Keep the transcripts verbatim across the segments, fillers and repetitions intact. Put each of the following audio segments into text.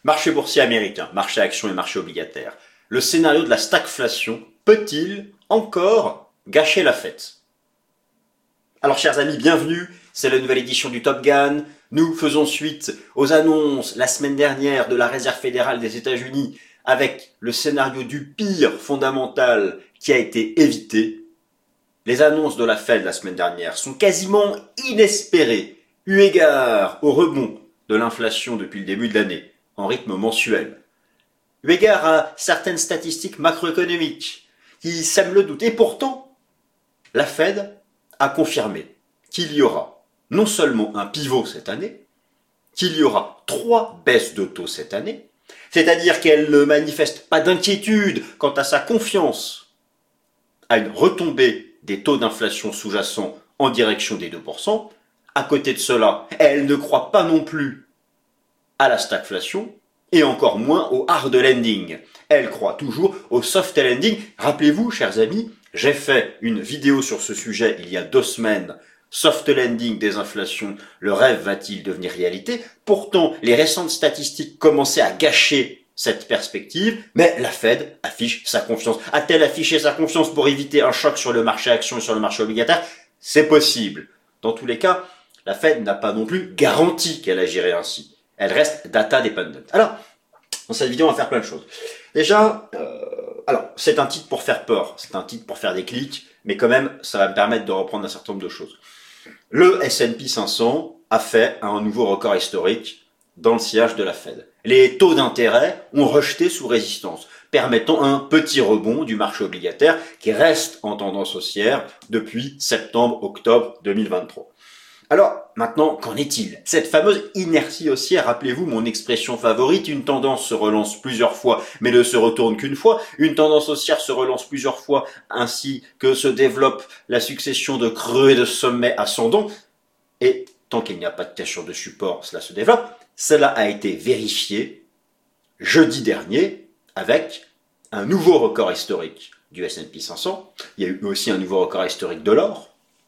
Marché boursier américain, marché actions et marché obligataire. Le scénario de la stagflation peut-il encore gâcher la fête? Alors chers amis, bienvenue, c'est la nouvelle édition du Top Gun. Nous faisons suite aux annonces la semaine dernière de la Réserve fédérale des États-Unis avec le scénario du pire fondamental qui a été évité. Les annonces de la Fed la semaine dernière sont quasiment inespérées, eu égard au rebond de l'inflation depuis le début de l'année, en rythme mensuel. Eu égard à certaines statistiques macroéconomiques qui sèment le doute. Et pourtant, la Fed a confirmé qu'il y aura non seulement un pivot cette année, qu'il y aura trois baisses de taux cette année, c'est-à-dire qu'elle ne manifeste pas d'inquiétude quant à sa confiance à une retombée des taux d'inflation sous-jacents en direction des deux pour cent. À côté de cela, elle ne croit pas non plus à la stagflation et encore moins au hard landing. Elle croit toujours au soft landing. Rappelez-vous, chers amis, j'ai fait une vidéo sur ce sujet il y a deux semaines. Soft landing des inflations, le rêve va-t-il devenir réalité? Pourtant, les récentes statistiques commençaient à gâcher cette perspective, mais la Fed affiche sa confiance. A-t-elle affiché sa confiance pour éviter un choc sur le marché actions et sur le marché obligataire? C'est possible. Dans tous les cas, la Fed n'a pas non plus garanti qu'elle agirait ainsi. Elle reste data dependent. Alors, dans cette vidéo, on va faire plein de choses. Déjà, euh, alors, c'est un titre pour faire peur, c'est un titre pour faire des clics, mais quand même, ça va me permettre de reprendre un certain nombre de choses. Le S and P cinq cents a fait un nouveau record historique dans le sillage de la Fed. Les taux d'intérêt ont rejeté sous résistance, permettant un petit rebond du marché obligataire qui reste en tendance haussière depuis septembre-octobre deux mille vingt-trois. Alors, maintenant, qu'en est-il? Cette fameuse inertie haussière, rappelez-vous mon expression favorite, une tendance se relance plusieurs fois, mais ne se retourne qu'une fois. Une tendance haussière se relance plusieurs fois, ainsi que se développe la succession de creux et de sommets ascendants. Et tant qu'il n'y a pas de cassure de support, cela se développe. Cela a été vérifié jeudi dernier avec un nouveau record historique du S and P cinq cents. Il y a eu aussi un nouveau record historique de l'or.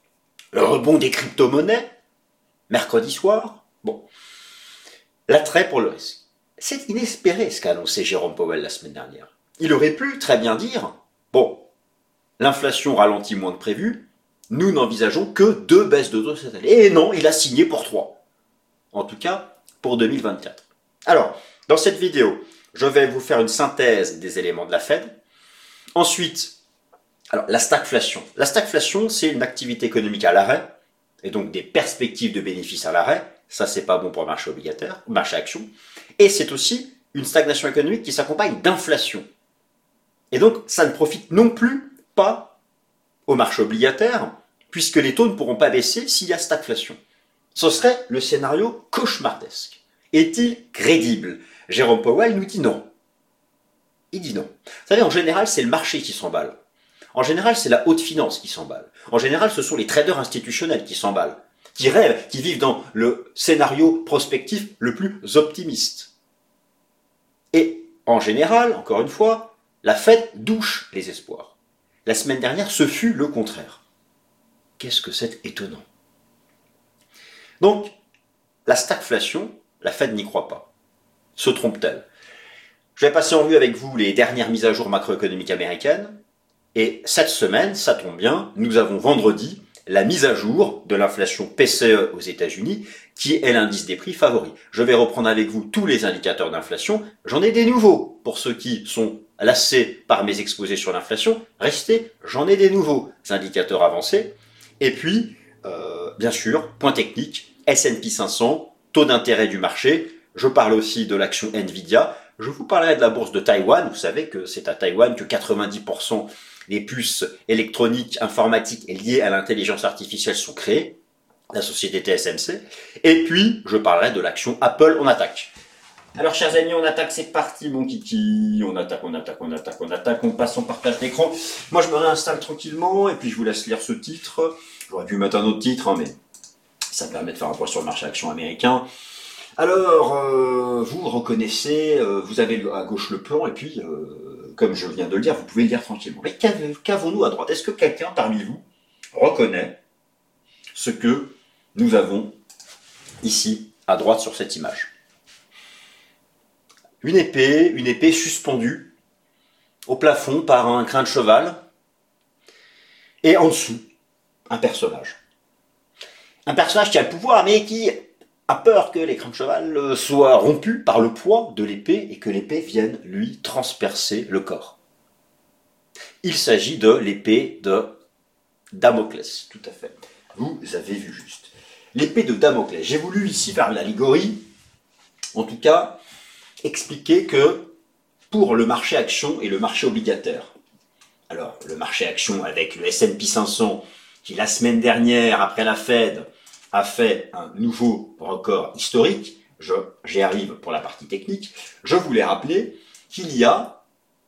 Le rebond des crypto-monnaies, mercredi soir. Bon, l'attrait pour le risque. C'est inespéré ce qu'a annoncé Jérôme Powell la semaine dernière. Il aurait pu très bien dire, bon, l'inflation ralentit moins que prévu, nous n'envisageons que deux baisses de taux cette année. Et non, il a signé pour trois. En tout cas, pour deux mille vingt-quatre. Alors, dans cette vidéo, je vais vous faire une synthèse des éléments de la Fed. Ensuite, alors, la stagflation. La stagflation, c'est une activité économique à l'arrêt, et donc des perspectives de bénéfices à l'arrêt. Ça, c'est pas bon pour le marché obligataire, ou marché action. Et c'est aussi une stagnation économique qui s'accompagne d'inflation. Et donc, ça ne profite non plus pas au marché obligataire, puisque les taux ne pourront pas baisser s'il y a stagflation. Ce serait le scénario cauchemardesque. Est-il crédible? Jérôme Powell nous dit non. Il dit non. Vous savez, en général, c'est le marché qui s'emballe. En général, c'est la haute finance qui s'emballe. En général, ce sont les traders institutionnels qui s'emballent, qui rêvent, qui vivent dans le scénario prospectif le plus optimiste. Et en général, encore une fois, la Fed douche les espoirs. La semaine dernière, ce fut le contraire. Qu'est-ce que c'est étonnant. Donc, la stagflation, la Fed n'y croit pas. Se trompe-t-elle? Je vais passer en revue avec vous les dernières mises à jour macroéconomiques américaines. Et cette semaine, ça tombe bien, nous avons vendredi la mise à jour de l'inflation P C E aux États-Unis, qui est l'indice des prix favori. Je vais reprendre avec vous tous les indicateurs d'inflation. J'en ai des nouveaux. Pour ceux qui sont lassés par mes exposés sur l'inflation, restez, j'en ai des nouveaux indicateurs avancés. Et puis, euh, bien sûr, point technique, S and P cinq cents, taux d'intérêt du marché. Je parle aussi de l'action Nvidia. Je vous parlerai de la bourse de Taïwan. Vous savez que c'est à Taïwan que quatre-vingt-dix pour cent des puces électroniques, informatiques et liées à l'intelligence artificielle sont créées, la société T S M C. Et puis, je parlerai de l'action Apple. On attaque. Alors, chers amis, on attaque, c'est parti, mon kiki. On attaque, on attaque, on attaque, on attaque, on passe en partage d'écran. Moi, je me réinstalle tranquillement et puis je vous laisse lire ce titre. J'aurais dû mettre un autre titre, hein, mais ça me permet de faire un point sur le marché action américain. Alors, euh, vous reconnaissez, euh, vous avez à gauche le plan, et puis, euh, comme je viens de le dire, vous pouvez le lire tranquillement. Mais qu'avons-nous à droite? Est-ce que quelqu'un parmi vous reconnaît ce que nous avons ici à droite sur cette image? une épée, une épée suspendue au plafond par un crin de cheval, et en dessous, un personnage. Un personnage qui a le pouvoir, mais qui a peur que les crins de cheval soient rompus par le poids de l'épée et que l'épée vienne lui transpercer le corps. Il s'agit de l'épée de Damoclès, tout à fait. Vous avez vu juste. L'épée de Damoclès. J'ai voulu ici faire l'allégorie, en tout cas, expliquer que pour le marché action et le marché obligataire, alors le marché action avec le S and P cinq cents qui la semaine dernière, après la Fed, a fait un nouveau record historique, je, j'y arrive pour la partie technique, je voulais rappeler qu'il y a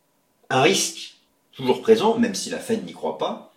un risque toujours présent, même si la Fed n'y croit pas,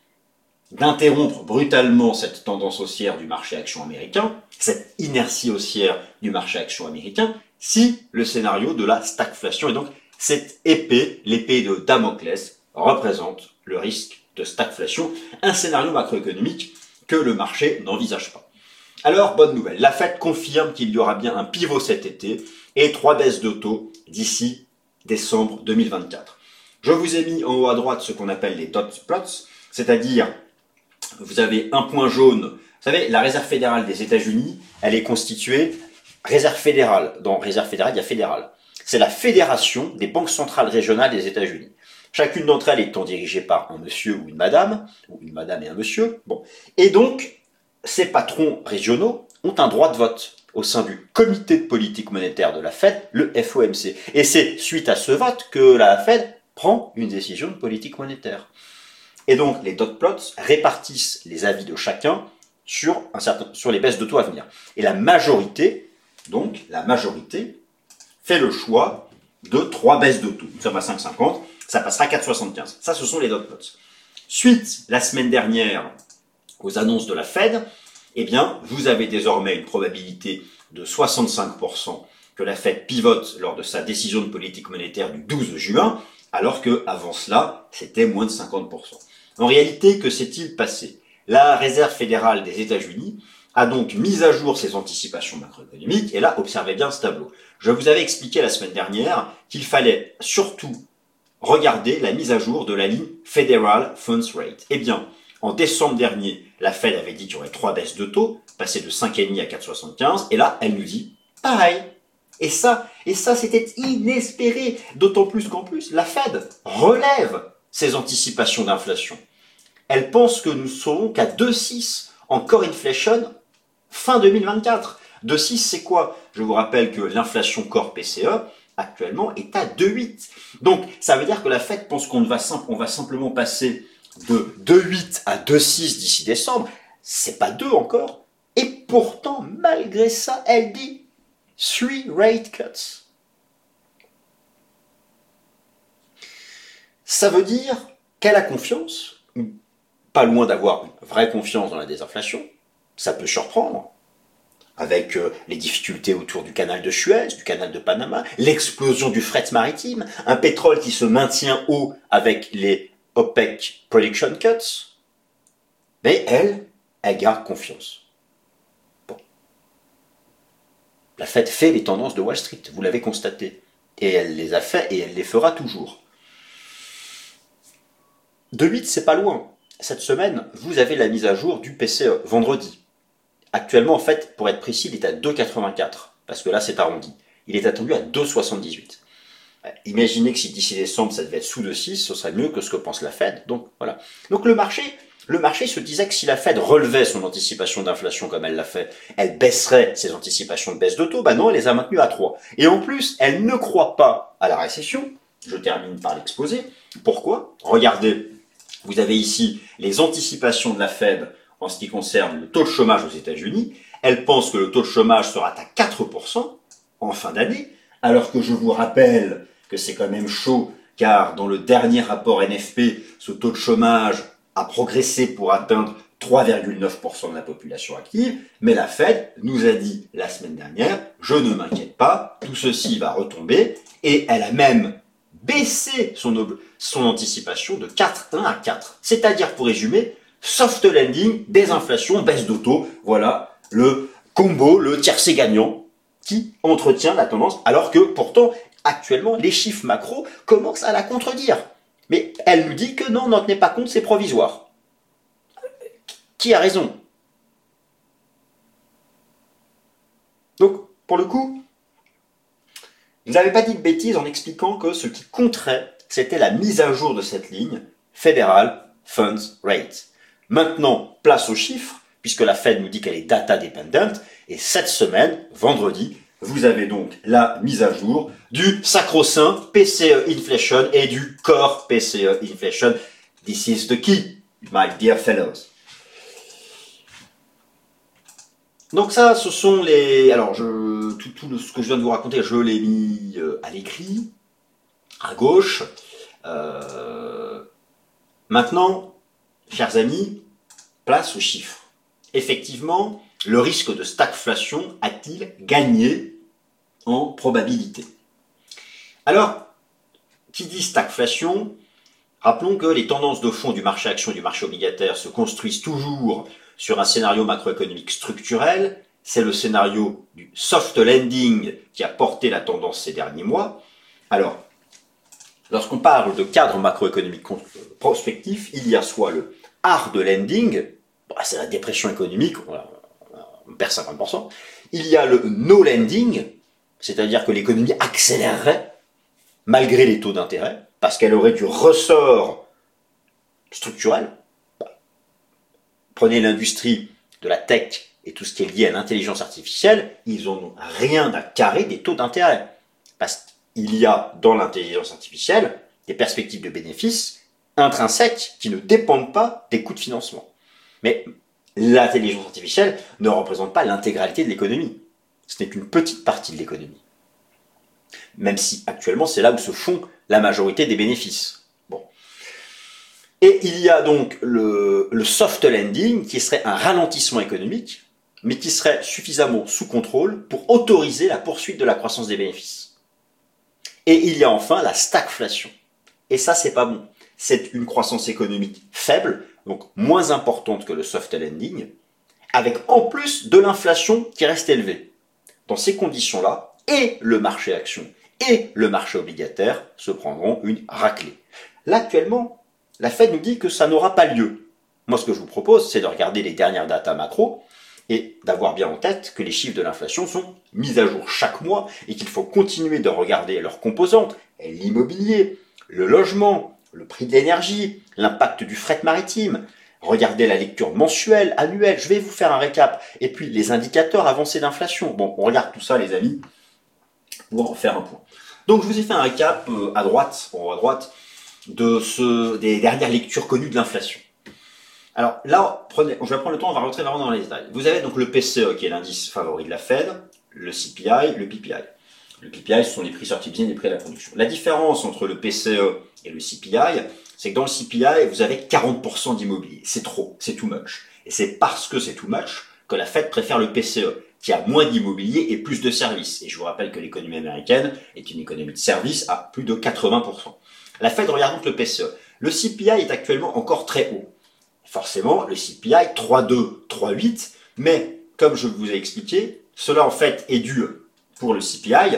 d'interrompre brutalement cette tendance haussière du marché action américain, cette inertie haussière du marché action américain, si le scénario de la stagflation, et donc cette épée, l'épée de Damoclès, représente le risque de stagflation, un scénario macroéconomique que le marché n'envisage pas. Alors, bonne nouvelle, la Fed confirme qu'il y aura bien un pivot cet été et trois baisses de taux d'ici décembre deux mille vingt-quatre. Je vous ai mis en haut à droite ce qu'on appelle les dot plots, c'est-à-dire vous avez un point jaune. Vous savez, la Réserve fédérale des États-Unis, elle est constituée Réserve fédérale. Dans Réserve fédérale, il y a fédérale. C'est la fédération des banques centrales régionales des États-Unis. Chacune d'entre elles étant dirigée par un monsieur ou une madame, ou une madame et un monsieur. Bon. Et donc, ces patrons régionaux ont un droit de vote au sein du comité de politique monétaire de la Fed, le F O M C. Et c'est suite à ce vote que la Fed prend une décision de politique monétaire. Et donc, les dot plots répartissent les avis de chacun sur, un certain, sur les baisses de taux à venir. Et la majorité, donc, la majorité fait le choix de trois baisses de taux. Nous sommes à cinq virgule cinquante, ça passera à quatre virgule soixante-quinze. Ça, ce sont les dot plots. Suite, la semaine dernière, aux annonces de la Fed, eh bien, vous avez désormais une probabilité de soixante-cinq pour cent que la Fed pivote lors de sa décision de politique monétaire du douze juin, alors que avant cela, c'était moins de cinquante pour cent. En réalité, que s'est-il passé? La Réserve fédérale des États-Unis a donc mis à jour ses anticipations macroéconomiques, et là, observez bien ce tableau. Je vous avais expliqué la semaine dernière qu'il fallait surtout regarder la mise à jour de la ligne Federal Funds Rate. Eh bien, en décembre dernier, la Fed avait dit qu'il y aurait trois baisses de taux, passées de cinq virgule cinq à quatre virgule soixante-quinze, et là, elle nous dit pareil. Et ça, et ça, c'était inespéré, d'autant plus qu'en plus, la Fed relève ses anticipations d'inflation. Elle pense que nous serons qu'à deux virgule six en core inflation fin deux mille vingt-quatre. deux virgule six, c'est quoi? Je vous rappelle que l'inflation core P C E, actuellement, est à deux virgule huit. Donc, ça veut dire que la Fed pense qu'on va, simple, on va simplement passer de deux virgule huit à deux virgule six d'ici décembre. C'est pas deux encore. Et pourtant, malgré ça, elle dit three rate cuts. Ça veut dire qu'elle a confiance, pas loin d'avoir une vraie confiance dans la désinflation. Ça peut surprendre, avec euh, les difficultés autour du canal de Suez, du canal de Panama, l'explosion du fret maritime, un pétrole qui se maintient haut avec les OPEC production cuts. Mais elle, elle garde confiance. Bon. La Fed fait les tendances de Wall Street, vous l'avez constaté. Et elle les a fait et elle les fera toujours. deux virgule huit, c'est pas loin. Cette semaine, vous avez la mise à jour du P C E, vendredi. Actuellement, en fait, pour être précis, il est à deux virgule quatre-vingt-quatre, parce que là, c'est arrondi. Il est attendu à deux virgule soixante-dix-huit. Imaginez que si d'ici décembre, ça devait être sous deux virgule six, ce serait mieux que ce que pense la Fed. Donc, voilà. Donc, le marché, le marché se disait que si la Fed relevait son anticipation d'inflation comme elle l'a fait, elle baisserait ses anticipations de baisse de taux. Ben non, elle les a maintenues à trois. Et en plus, elle ne croit pas à la récession. Je termine par l'exposé. Pourquoi? Regardez, vous avez ici les anticipations de la Fed en ce qui concerne le taux de chômage aux États-Unis. Elle pense que le taux de chômage sera à quatre pour cent en fin d'année, alors que je vous rappelle que c'est quand même chaud, car dans le dernier rapport N F P, ce taux de chômage a progressé pour atteindre trois virgule neuf pour cent de la population active, mais la Fed nous a dit la semaine dernière, je ne m'inquiète pas, tout ceci va retomber, et elle a même baissé son, son anticipation de quatre virgule un à quatre. C'est-à-dire, pour résumer, soft landing, désinflation, baisse de taux, voilà le combo, le tiercé gagnant qui entretient la tendance, alors que pourtant, actuellement, les chiffres macro commencent à la contredire. Mais elle nous dit que non, n'en tenez pas compte, c'est provisoire. Qui a raison? Donc, pour le coup, vous n'avez pas dit de bêtises en expliquant que ce qui compterait, c'était la mise à jour de cette ligne, Federal Funds Rate. Maintenant, place aux chiffres, puisque la Fed nous dit qu'elle est data dependent, et cette semaine, vendredi, vous avez donc la mise à jour du sacro-saint P C E Inflation et du Core P C E Inflation. This is the key, my dear fellows. Donc ça, ce sont les... Alors, je, tout, tout ce que je viens de vous raconter, je l'ai mis euh, à l'écrit, à gauche. Euh... Maintenant, chers amis, place aux chiffres. Effectivement, le risque de stagflation a-t-il gagné en probabilité? Alors, qui dit stagflation, rappelons que les tendances de fond du marché action et du marché obligataire se construisent toujours sur un scénario macroéconomique structurel. C'est le scénario du soft landing qui a porté la tendance ces derniers mois. Alors, lorsqu'on parle de cadre macroéconomique prospectif, il y a soit le hard landing, c'est la dépression économique, on perd cinquante pour cent. Il y a le no landing, c'est-à-dire que l'économie accélérerait malgré les taux d'intérêt, parce qu'elle aurait du ressort structurel. Prenez l'industrie de la tech et tout ce qui est lié à l'intelligence artificielle, ils n'ont rien à carrer des taux d'intérêt. Parce qu'il y a dans l'intelligence artificielle des perspectives de bénéfices intrinsèques qui ne dépendent pas des coûts de financement. Mais l'intelligence artificielle ne représente pas l'intégralité de l'économie. Ce n'est qu'une petite partie de l'économie. Même si actuellement c'est là où se font la majorité des bénéfices. Bon. Et il y a donc le, le soft landing qui serait un ralentissement économique, mais qui serait suffisamment sous contrôle pour autoriser la poursuite de la croissance des bénéfices. Et il y a enfin la stagflation. Et ça, c'est pas bon. C'est une croissance économique faible, donc moins importante que le soft landing, avec en plus de l'inflation qui reste élevée. Dans ces conditions-là, et le marché action et le marché obligataire se prendront une raclée. Là, actuellement, la Fed nous dit que ça n'aura pas lieu. Moi, ce que je vous propose, c'est de regarder les dernières datas macro et d'avoir bien en tête que les chiffres de l'inflation sont mis à jour chaque mois et qu'il faut continuer de regarder leurs composantes, l'immobilier, le logement, le prix de l'énergie, l'impact du fret maritime. Regardez la lecture mensuelle, annuelle, je vais vous faire un récap. Et puis les indicateurs avancés d'inflation. Bon, on regarde tout ça les amis, pour en faire un point. Donc je vous ai fait un récap à droite, en haut à droite, de ce, des dernières lectures connues de l'inflation. Alors là, prenez, je vais prendre le temps, on va rentrer vraiment dans les détails. Vous avez donc le P C E qui est l'indice favori de la Fed, le C P I, le P P I. Le P P I, ce sont les prix sortis de usine, les prix de la production. La différence entre le P C E et le C P I, c'est que dans le C P I, vous avez quarante pour cent d'immobilier. C'est trop, c'est too much. Et c'est parce que c'est too much que la Fed préfère le P C E, qui a moins d'immobilier et plus de services. Et je vous rappelle que l'économie américaine est une économie de services à plus de quatre-vingts pour cent. La Fed regarde donc le P C E. Le C P I est actuellement encore très haut. Forcément, le C P I, trois virgule deux, trois virgule huit, mais comme je vous ai expliqué, cela en fait est dû, pour le C P I,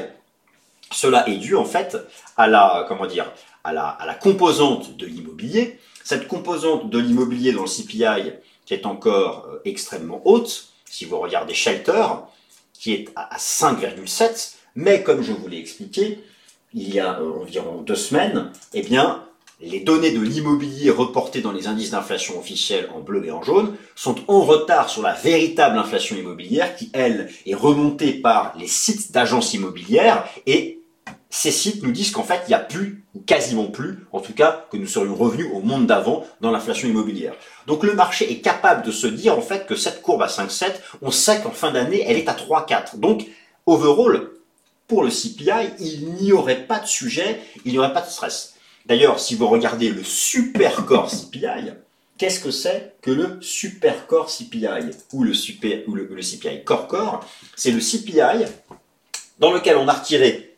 cela est dû en fait à la, comment dire, à la, à la composante de l'immobilier. Cette composante de l'immobilier dans le C P I qui est encore euh, extrêmement haute, si vous regardez Shelter, qui est à, à cinq virgule sept, mais comme je vous l'ai expliqué, il y a euh, environ deux semaines, eh bien, les données de l'immobilier reportées dans les indices d'inflation officiels en bleu et en jaune sont en retard sur la véritable inflation immobilière qui, elle, est remontée par les sites d'agences immobilières et ces sites nous disent qu'en fait, il n'y a plus, ou quasiment plus, en tout cas, que nous serions revenus au monde d'avant dans l'inflation immobilière. Donc le marché est capable de se dire en fait que cette courbe à cinq virgule sept, on sait qu'en fin d'année, elle est à trois virgule quatre. Donc, overall, pour le C P I, il n'y aurait pas de sujet, il n'y aurait pas de stress. D'ailleurs, si vous regardez le Supercore C P I, qu'est-ce que c'est que le Supercore C P I ou le, super, ou le, le C P I Core Core? C'est le C P I dans lequel on a retiré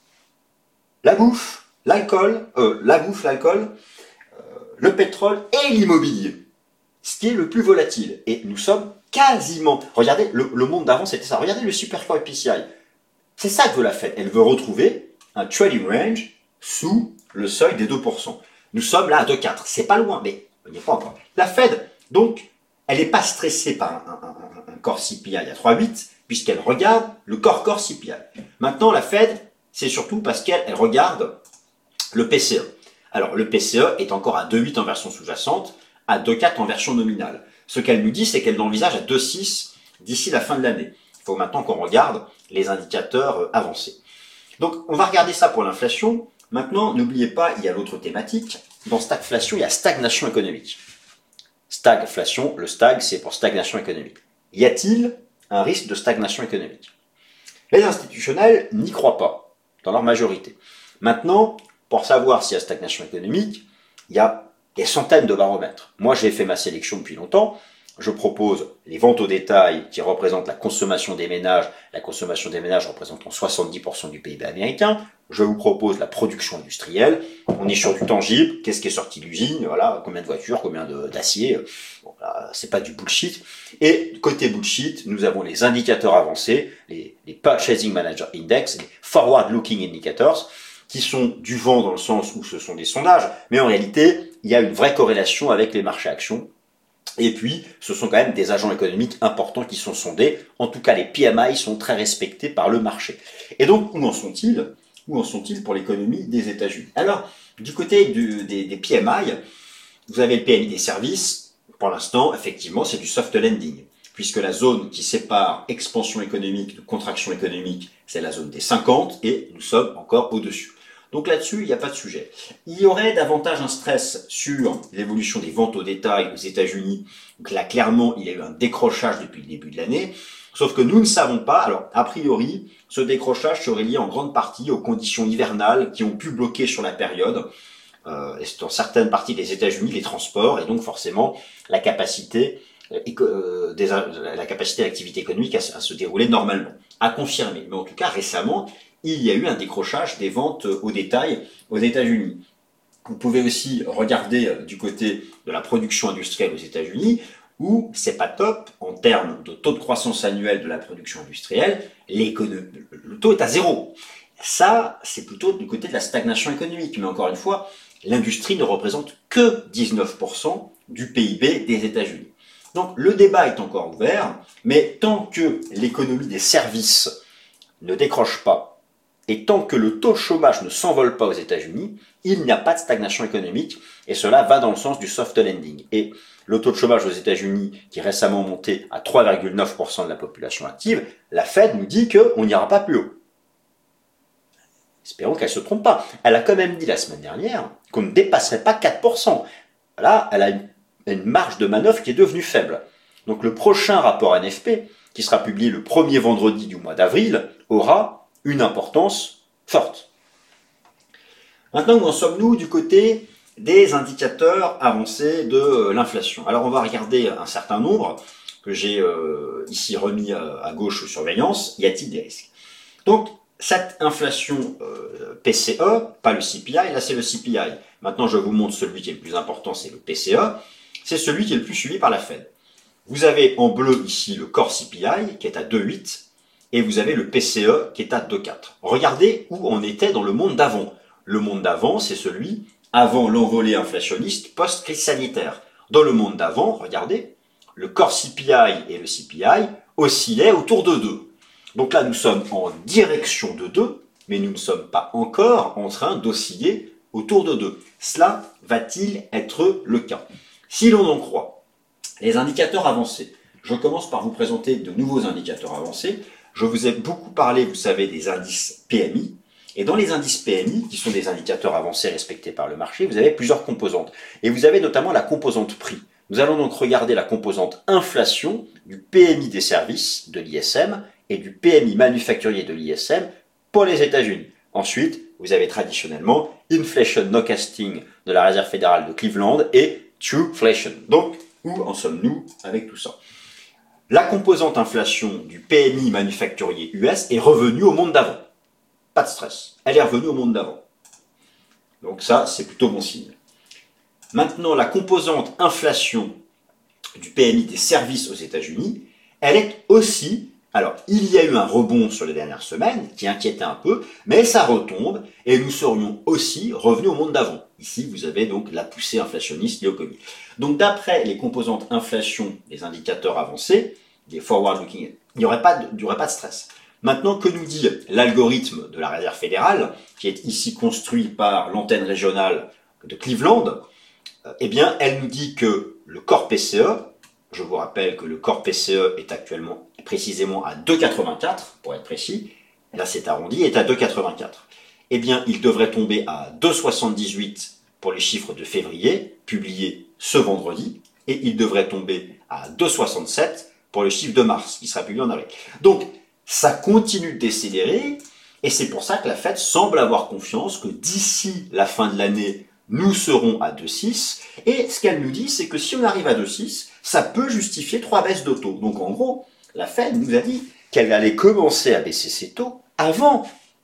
la bouffe, l'alcool, euh, la bouffe, l'alcool, euh, le pétrole et l'immobilier, ce qui est le plus volatile. Et nous sommes quasiment, regardez, le, le monde d'avant c'était ça, regardez le Supercore P C I. C'est ça que veut la Fed. Elle veut retrouver un trading range sous le seuil des deux pour cent. Nous sommes là à deux virgule quatre. C'est pas loin, mais on n'y est pas encore. La Fed, donc, elle n'est pas stressée par un, un, un, un core C P I à trois virgule huit, puisqu'elle regarde le core core C P I. Maintenant, la Fed, c'est surtout parce qu'elle elle regarde le P C E. Alors, le P C E est encore à deux virgule huit en version sous-jacente, à deux virgule quatre en version nominale. Ce qu'elle nous dit, c'est qu'elle l'envisage à deux virgule six d'ici la fin de l'année. Il faut maintenant qu'on regarde les indicateurs avancés. Donc, on va regarder ça pour l'inflation. Maintenant, n'oubliez pas, il y a l'autre thématique. Dans stagflation, il y a stagnation économique. Stagflation, le stag, c'est pour stagnation économique. Y a-t-il un risque de stagnation économique? Les institutionnels n'y croient pas, dans leur majorité. Maintenant, pour savoir s'il y a stagnation économique, il y a des centaines de baromètres. Moi, j'ai fait ma sélection depuis longtemps. Je propose les ventes au détail qui représentent la consommation des ménages, la consommation des ménages représentant soixante-dix pour cent du P I B américain. Je vous propose la production industrielle. On est sur du tangible. Qu'est-ce qui est sorti de l'usine? Voilà, combien de voitures, combien d'acier. Bon, là, c'est pas du bullshit. Et côté bullshit, nous avons les indicateurs avancés, les, les Purchasing Manager Index, les Forward Looking Indicators, qui sont du vent dans le sens où ce sont des sondages, mais en réalité, il y a une vraie corrélation avec les marchés actions. Et puis, ce sont quand même des agents économiques importants qui sont sondés. En tout cas, les P M I sont très respectés par le marché. Et donc, où en sont-ils? Où en sont-ils pour l'économie des États-Unis? Alors, du côté du, des, des P M I, vous avez le P M I des services. Pour l'instant, effectivement, c'est du soft landing, puisque la zone qui sépare expansion économique de contraction économique, c'est la zone des cinquante, et nous sommes encore au-dessus. Donc là-dessus, il n'y a pas de sujet. Il y aurait davantage un stress sur l'évolution des ventes au détail aux États-Unis. Donc là, clairement, il y a eu un décrochage depuis le début de l'année. Sauf que nous ne savons pas. Alors, a priori, ce décrochage serait lié en grande partie aux conditions hivernales qui ont pu bloquer sur la période, euh, dans certaines parties des États-Unis, les transports, et donc forcément la capacité, euh, des, la capacité de l'activité économique à, à se dérouler normalement. À confirmer. Mais en tout cas, récemment, il y a eu un décrochage des ventes au détail aux États-Unis. Vous pouvez aussi regarder du côté de la production industrielle aux États-Unis, où c'est pas top en termes de taux de croissance annuel de la production industrielle. Le taux est à zéro. Ça, c'est plutôt du côté de la stagnation économique. Mais encore une fois, l'industrie ne représente que dix-neuf pour cent du P I B des États-Unis. Donc le débat est encore ouvert, mais tant que l'économie des services ne décroche pas, et tant que le taux de chômage ne s'envole pas aux États-Unis, il n'y a pas de stagnation économique, et cela va dans le sens du soft landing. Et le taux de chômage aux États-Unis, qui est récemment monté à trois virgule neuf pour cent de la population active, la Fed nous dit qu'on n'ira pas plus haut. Espérons qu'elle ne se trompe pas. Elle a quand même dit la semaine dernière qu'on ne dépasserait pas quatre pour cent. Là, elle a une, une marge de manœuvre qui est devenue faible. Donc le prochain rapport N F P, qui sera publié le premier vendredi du mois d'avril, aura une importance forte. Maintenant, où en sommes-nous du côté des indicateurs avancés de l'inflation? Alors, on va regarder un certain nombre que j'ai euh, ici remis à, à gauche sous surveillance. Y a-t-il des risques? Donc, cette inflation euh, P C E, pas le C P I, là c'est le C P I. Maintenant, je vous montre celui qui est le plus important, c'est le P C E. C'est celui qui est le plus suivi par la Fed. Vous avez en bleu ici le core C P I qui est à deux virgule huit. Et vous avez le P C E qui est à deux virgule quatre. Regardez où on était dans le monde d'avant. Le monde d'avant, c'est celui avant l'envolée inflationniste post-crise sanitaire. Dans le monde d'avant, regardez, le core C P I et le C P I oscillaient autour de deux. Donc là, nous sommes en direction de deux, mais nous ne sommes pas encore en train d'osciller autour de deux. Cela va-t-il être le cas? Si l'on en croit les indicateurs avancés, je commence par vous présenter de nouveaux indicateurs avancés. Je vous ai beaucoup parlé, vous savez, des indices P M I. Et dans les indices P M I, qui sont des indicateurs avancés respectés par le marché, vous avez plusieurs composantes. Et vous avez notamment la composante prix. Nous allons donc regarder la composante inflation du P M I des services de l'I S M et du P M I manufacturier de l'I S M pour les États-Unis. Ensuite, vous avez traditionnellement Inflation Nowcasting de la Réserve fédérale de Cleveland et Trueflation. Donc, où en sommes-nous avec tout ça? La composante inflation du P M I manufacturier U S est revenue au monde d'avant. Pas de stress. Elle est revenue au monde d'avant. Donc ça, c'est plutôt bon signe. Maintenant, la composante inflation du P M I des services aux États-Unis, elle est aussi Alors, il y a eu un rebond sur les dernières semaines qui inquiétait un peu, mais ça retombe et nous serions aussi revenus au monde d'avant. Ici, vous avez donc la poussée inflationniste liée au Covid. Donc, d'après les composantes inflation, les indicateurs avancés, les forward-looking, il n'y aurait pas de, il n'y aurait pas de stress. Maintenant, que nous dit l'algorithme de la Réserve fédérale, qui est ici construit par l'antenne régionale de Cleveland, eh bien, elle nous dit que le corps P C E, je vous rappelle que le corps P C E est actuellement précisément à deux virgule quatre-vingt-quatre, pour être précis, là c'est arrondi, est à deux virgule quatre-vingt-quatre. Eh bien, il devrait tomber à deux virgule soixante-dix-huit pour les chiffres de février, publiés ce vendredi, et il devrait tomber à deux virgule soixante-sept pour le chiffre de mars, qui sera publié en avril. Donc, ça continue de décélérer, et c'est pour ça que la Fed semble avoir confiance que d'ici la fin de l'année, nous serons à deux virgule six, et ce qu'elle nous dit, c'est que si on arrive à deux virgule six, ça peut justifier trois baisses de taux. Donc en gros, la Fed nous a dit qu'elle allait commencer à baisser ses taux avant,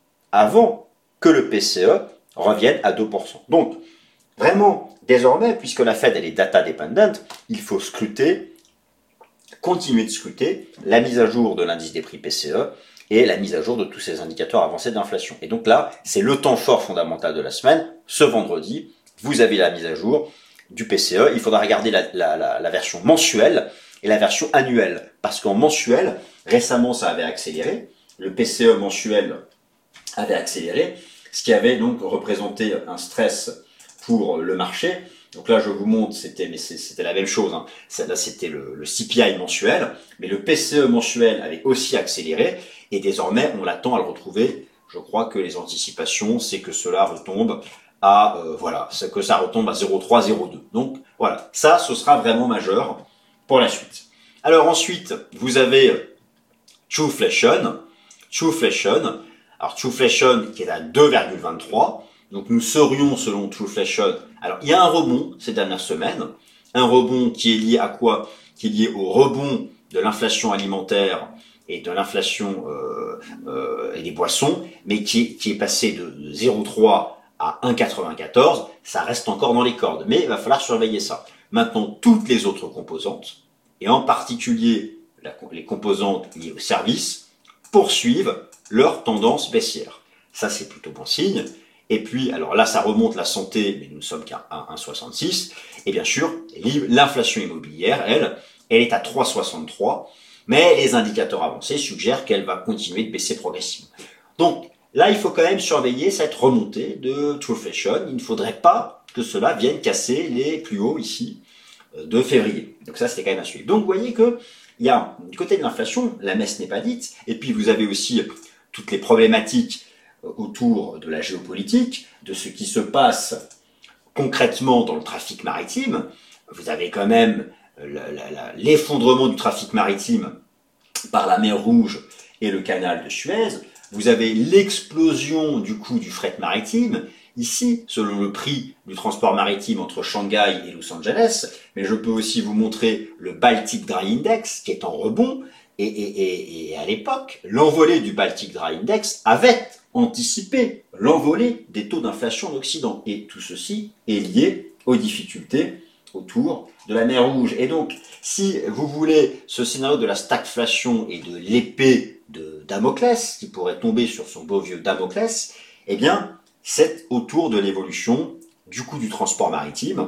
avant que le P C E revienne à deux pour cent. Donc, vraiment, désormais, puisque la Fed elle est data dependent, il faut scruter, continuer de scruter la mise à jour de l'indice des prix P C E et la mise à jour de tous ces indicateurs avancés d'inflation. Et donc là, c'est le temps fort fondamental de la semaine. Ce vendredi, vous avez la mise à jour du P C E. Il faudra regarder la, la, la, la version mensuelle et la version annuelle. Parce qu'en mensuel, récemment, ça avait accéléré. Le P C E mensuel avait accéléré, ce qui avait donc représenté un stress pour le marché. Donc là, je vous montre, c'était, mais c'était la même chose. Hein. Là, c'était le, le C P I mensuel, mais le P C E mensuel avait aussi accéléré, et désormais, on l'attend à le retrouver. Je crois que les anticipations, c'est que cela retombe à, euh, voilà, c'est que ça retombe à zéro virgule trois, zéro virgule deux. Donc voilà, ça, ce sera vraiment majeur pour la suite. Alors ensuite, vous avez Trueflation, Trueflation. Alors Trueflation qui est à deux virgule vingt-trois. Donc nous serions, selon Trueflation, alors il y a un rebond ces dernières semaines, un rebond qui est lié à quoi? Qui est lié au rebond de l'inflation alimentaire et de l'inflation euh, euh, et des boissons, mais qui, qui est passé de zéro virgule trois à un virgule quatre-vingt-quatorze, ça reste encore dans les cordes, mais il va falloir surveiller ça. Maintenant, toutes les autres composantes, et en particulier la, les composantes liées aux services, poursuivent leur tendance baissière. Ça, c'est plutôt bon signe. Et puis, alors là, ça remonte la santé, mais nous ne sommes qu'à un virgule soixante-six. Et bien sûr, l'inflation immobilière, elle, elle est à trois virgule soixante-trois, mais les indicateurs avancés suggèrent qu'elle va continuer de baisser progressivement. Donc, là, il faut quand même surveiller cette remontée de Trueflation. Il ne faudrait pas que cela vienne casser les plus hauts ici de février. Donc ça, c'était quand même à suivre. Donc, vous voyez que il y a du côté de l'inflation, la messe n'est pas dite, et puis vous avez aussi toutes les problématiques autour de la géopolitique, de ce qui se passe concrètement dans le trafic maritime. Vous avez quand même l'effondrement du trafic maritime par la mer Rouge et le canal de Suez. Vous avez l'explosion du coût du fret maritime, ici, selon le prix du transport maritime entre Shanghai et Los Angeles, mais je peux aussi vous montrer le Baltic Dry Index, qui est en rebond, et, et, et, et à l'époque, l'envolée du Baltic Dry Index avait anticipé l'envolée des taux d'inflation en Occident, et tout ceci est lié aux difficultés autour de la mer Rouge. Et donc, si vous voulez ce scénario de la stagflation et de l'épée de Damoclès, qui pourrait tomber sur son beau vieux Damoclès, eh bien, c'est autour de l'évolution du coût du transport maritime,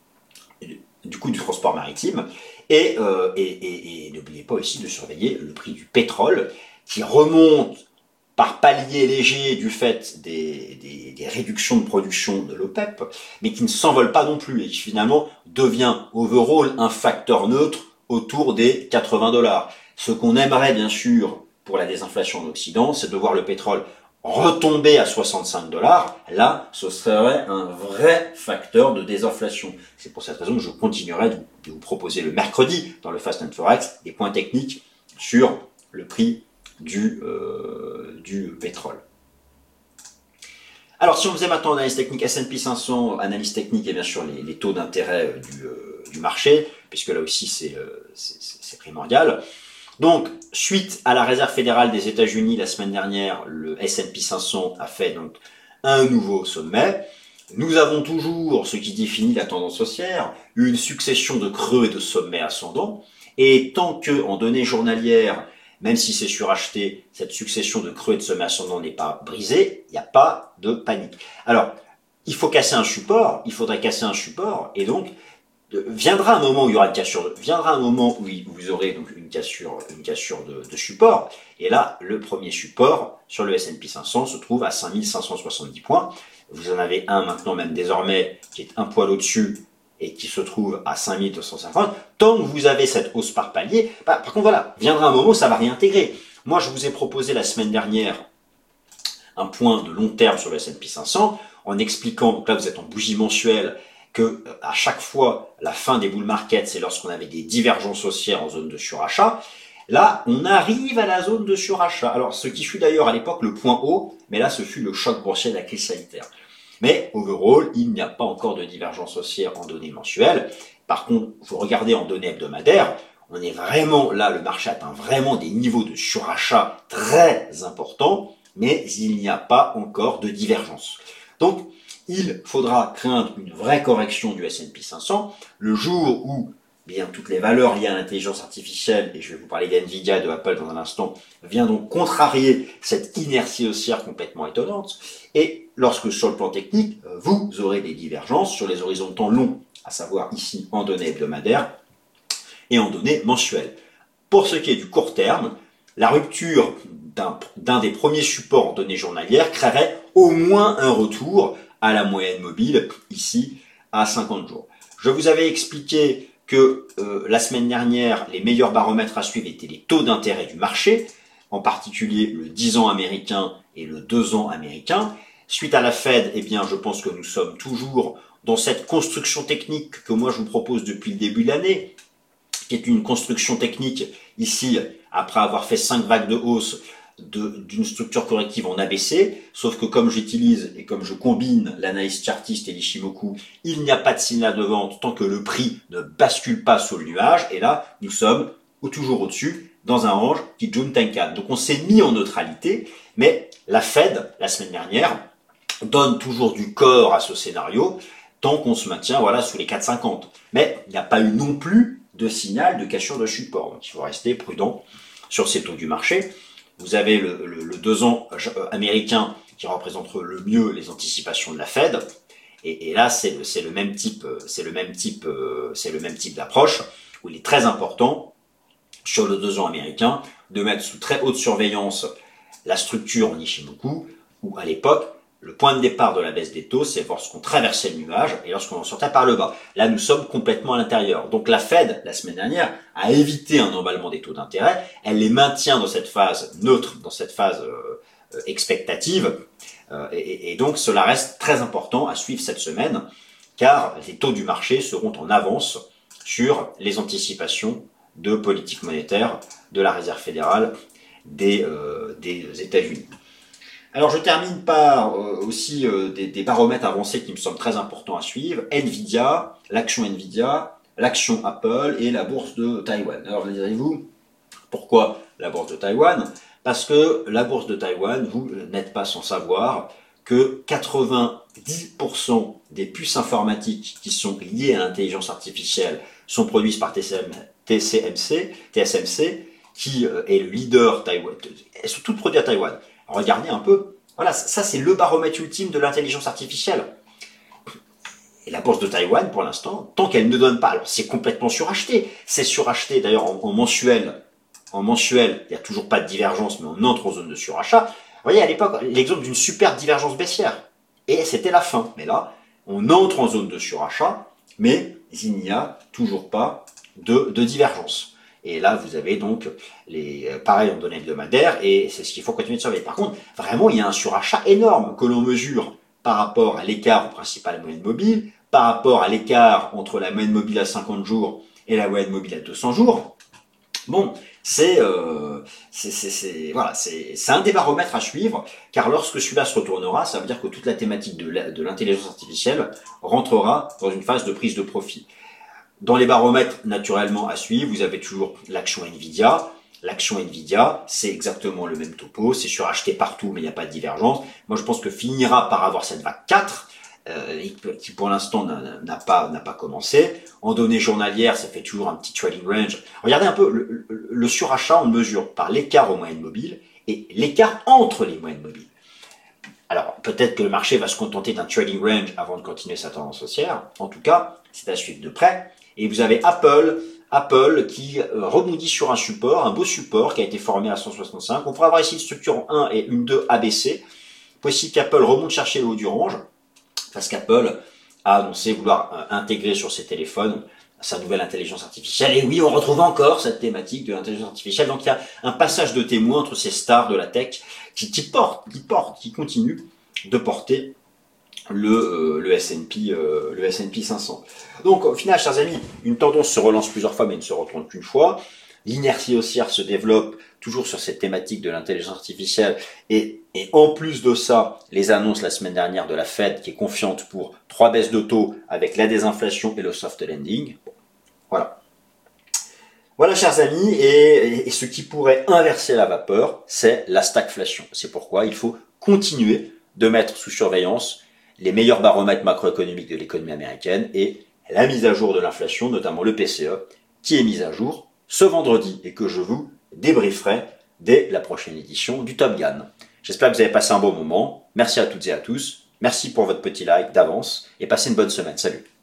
du coût du transport maritime, et, euh, et, et, et n'oubliez pas aussi de surveiller le prix du pétrole, qui remonte par palier léger du fait des, des, des réductions de production de l'OPEP, mais qui ne s'envole pas non plus, et qui finalement devient overall un facteur neutre autour des quatre-vingts dollars. Ce qu'on aimerait bien sûr pour la désinflation en Occident, c'est de voir le pétrole retomber à soixante-cinq dollars. Là, ce serait un vrai facteur de désinflation. C'est pour cette raison que je continuerai de vous proposer le mercredi dans le Fast and Forex des points techniques sur le prix du, euh, du pétrole. Alors, si on faisait maintenant analyse technique S and P cinq cents, analyse technique et bien sûr les, les taux d'intérêt du, euh, du marché, puisque là aussi c'est euh, primordial. Donc, suite à la Réserve fédérale des États-Unis la semaine dernière, le S and P cinq cents a fait donc un nouveau sommet. Nous avons toujours ce qui définit la tendance haussière, une succession de creux et de sommets ascendants. Et tant que, en données journalières, même si c'est suracheté, cette succession de creux et de sommets ascendants n'est pas brisée, il n'y a pas de panique. Alors, il faut casser un support, il faudrait casser un support, et donc, viendra un moment où il y aura une cassure, viendra un moment où vous aurez donc une cassure, une cassure de, de support, et là, le premier support sur le S and P cinq cents se trouve à cinq mille cinq cent soixante-dix points. Vous en avez un maintenant, même désormais, qui est un poil au-dessus, et qui se trouve à cinq mille deux cent cinquante. Tant que vous avez cette hausse par palier, bah, par contre, voilà, viendra un moment où ça va réintégrer. Moi, je vous ai proposé la semaine dernière un point de long terme sur le S and P cinq cents, en expliquant, donc là, vous êtes en bougie mensuelle, que à chaque fois, la fin des bull markets, c'est lorsqu'on avait des divergences haussières en zone de surachat. Là, on arrive à la zone de surachat. Alors, ce qui fut d'ailleurs à l'époque le point haut, mais là, ce fut le choc boursier de la crise sanitaire. Mais, overall, il n'y a pas encore de divergence haussière en données mensuelles. Par contre, vous regardez en données hebdomadaires, on est vraiment, là, le marché atteint vraiment des niveaux de surachat très importants, mais il n'y a pas encore de divergence. Donc, il faudra craindre une vraie correction du S and P cinq cents le jour où bien toutes les valeurs liées à l'intelligence artificielle, et je vais vous parler d'NVIDIA et de Apple dans un instant, viendront contrarier cette inertie haussière complètement étonnante. Et lorsque sur le plan technique, vous aurez des divergences sur les horizons de temps longs, à savoir ici en données hebdomadaires et en données mensuelles. Pour ce qui est du court terme, la rupture d'un d'un des premiers supports en données journalières créerait au moins un retour à la moyenne mobile, ici, à cinquante jours. Je vous avais expliqué que euh, la semaine dernière, les meilleurs baromètres à suivre étaient les taux d'intérêt du marché, en particulier le dix ans américain et le deux ans américain. Suite à la Fed, eh bien, je pense que nous sommes toujours dans cette construction technique que moi je vous propose depuis le début de l'année, qui est une construction technique ici, après avoir fait cinq vagues de hausse, d'une structure corrective en A B C, sauf que comme j'utilise et comme je combine l'analyse chartiste et l'Ishimoku, il n'y a pas de signal de vente tant que le prix ne bascule pas sous le nuage, et là, nous sommes toujours au-dessus, dans un range qui Jun Tenkan. Donc on s'est mis en neutralité, mais la Fed, la semaine dernière, donne toujours du corps à ce scénario, tant qu'on se maintient voilà, sous les quatre virgule cinquante. Mais il n'y a pas eu non plus de signal de cassure de support, donc il faut rester prudent sur ces taux du marché. Vous avez le, le, le deux ans américain qui représente le mieux les anticipations de la Fed, et, et là c'est le, le même type, c'est le même type, c'est le même type d'approche où il est très important sur le deux ans américain de mettre sous très haute surveillance la structure en Ishimoku, où à l'époque le point de départ de la baisse des taux, c'est lorsqu'on traversait le nuage et lorsqu'on en sortait par le bas. Là, nous sommes complètement à l'intérieur. Donc la Fed, la semaine dernière, a évité un emballement des taux d'intérêt. Elle les maintient dans cette phase neutre, dans cette phase euh, expectative. Euh, et, et donc cela reste très important à suivre cette semaine, car les taux du marché seront en avance sur les anticipations de politique monétaire de la Réserve fédérale des, euh, des États-Unis. Alors je termine par euh, aussi euh, des, des baromètres avancés qui me semblent très importants à suivre. Nvidia, l'action Nvidia, l'action Apple et la bourse de Taïwan. Alors direz-vous, pourquoi la bourse de Taïwan? Parce que la bourse de Taïwan, vous n'êtes pas sans savoir que quatre-vingt-dix pour cent des puces informatiques qui sont liées à l'intelligence artificielle sont produites par T C M C, T S M C, qui est le leader Taïwan. Elles sont toutes produites à Taïwan. Regardez un peu, voilà, ça c'est le baromètre ultime de l'intelligence artificielle. Et la bourse de Taïwan, pour l'instant, tant qu'elle ne donne pas, alors c'est complètement suracheté, c'est suracheté d'ailleurs en, en mensuel, en mensuel, il n'y a toujours pas de divergence, mais on entre en zone de surachat. Vous voyez, à l'époque, l'exemple d'une super divergence baissière, et c'était la fin. Mais là, on entre en zone de surachat, mais il n'y a toujours pas de, de divergence. Et là, vous avez donc les pareil en données hebdomadaires, et c'est ce qu'il faut continuer de surveiller. Par contre, vraiment, il y a un surachat énorme que l'on mesure par rapport à l'écart au principal moyenne mobile, par rapport à l'écart entre la moyenne mobile à cinquante jours et la moyenne mobile à deux cents jours. Bon, c'est euh, voilà, c'est un des baromètres à suivre, car lorsque celui-là se retournera, ça veut dire que toute la thématique de l'intelligence artificielle rentrera dans une phase de prise de profit. Dans les baromètres naturellement à suivre, vous avez toujours l'action Nvidia. L'action Nvidia, c'est exactement le même topo, c'est suracheté partout, mais il n'y a pas de divergence. Moi, je pense que finira par avoir cette vague quatre, euh, qui pour l'instant n'a pas, n'a pas commencé. En données journalières, ça fait toujours un petit trading range. Regardez un peu, le, le, le surachat, on le mesure par l'écart aux moyennes mobiles et l'écart entre les moyennes mobiles. Alors, peut-être que le marché va se contenter d'un trading range avant de continuer sa tendance haussière. En tout cas, c'est à suivre de près. Et vous avez Apple, Apple qui rebondit sur un support, un beau support qui a été formé à cent soixante-cinq. On pourra avoir ici une structure en un et une deux A B C. Possible qu'Apple remonte chercher le haut du range, parce qu'Apple a annoncé vouloir intégrer sur ses téléphones sa nouvelle intelligence artificielle. Et oui, on retrouve encore cette thématique de l'intelligence artificielle. Donc il y a un passage de témoin entre ces stars de la tech qui, qui portent, qui portent, qui continuent de porter le, euh, le S and P, euh, le S and P cinq cents. Donc au final, chers amis, une tendance se relance plusieurs fois, mais ne se retourne qu'une fois. L'inertie haussière se développe toujours sur cette thématique de l'intelligence artificielle et, et en plus de ça, les annonces la semaine dernière de la Fed qui est confiante pour trois baisses de taux avec la désinflation et le soft landing. Bon, voilà. Voilà, chers amis, et, et ce qui pourrait inverser la vapeur, c'est la stagflation. C'est pourquoi il faut continuer de mettre sous surveillance les meilleurs baromètres macroéconomiques de l'économie américaine et la mise à jour de l'inflation, notamment le P C E, qui est mise à jour ce vendredi et que je vous débrieferai dès la prochaine édition du Top Gun. J'espère que vous avez passé un bon moment. Merci à toutes et à tous. Merci pour votre petit like d'avance et passez une bonne semaine. Salut.